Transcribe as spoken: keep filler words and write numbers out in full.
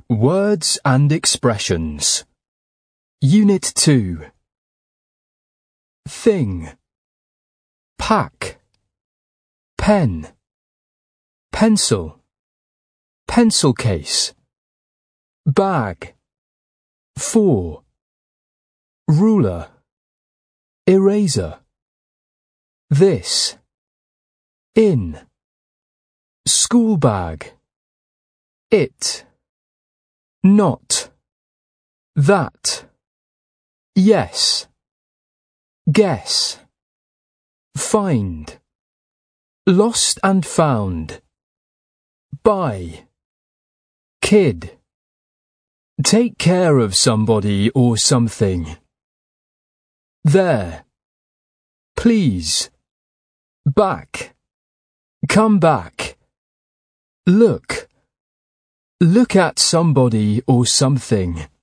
Words and expressions. Unit two. Thing. Pack. Pen. Pencil. Pencil case. Bag. For. Ruler. Eraser. This. In. School bag. It. Not. That. Yes. Guess. Find. Lost and found. Buy. Kid. Take care of somebody or something. There. Please. Back. Come back. Look. Look at somebody or something.